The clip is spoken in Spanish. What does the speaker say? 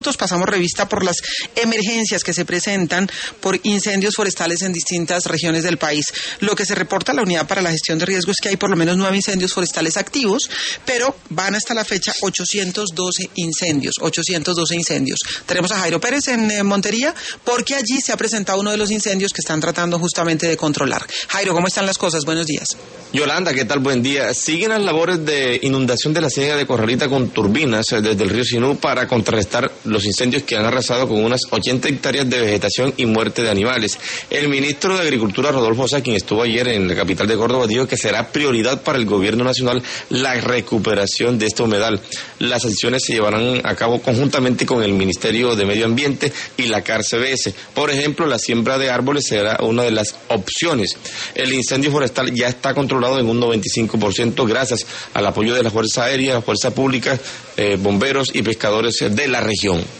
minutos pasamos revista por las emergencias que se presentan por incendios forestales en distintas regiones del país. Lo que se reporta a la Unidad para la Gestión de Riesgo es que hay por lo menos 9 incendios forestales activos, pero van hasta la fecha 812 incendios. Tenemos a Jairo Pérez en Montería porque allí se ha presentado uno de los incendios que están tratando justamente de controlar. Jairo, ¿cómo están las cosas? Buenos días. Yolanda, ¿qué tal? Buen día. Siguen las labores de inundación de la ciénaga de Corralita con turbinas desde el río Sinú para contrarrestar los incendios que han arrasado con unas 80 hectáreas de vegetación y muerte de animales. El ministro de Agricultura, Rodolfo Sá, quien estuvo ayer en la capital de Córdoba, dijo que será prioridad para el gobierno nacional la recuperación de este humedal. Las acciones se llevarán a cabo conjuntamente con el Ministerio de Medio Ambiente y la CARCBS. Por ejemplo, la siembra de árboles será una de las opciones. El incendio forestal ya está controlado en un 95% gracias al apoyo de la Fuerza Aérea, Fuerza Pública, bomberos y pescadores de la región.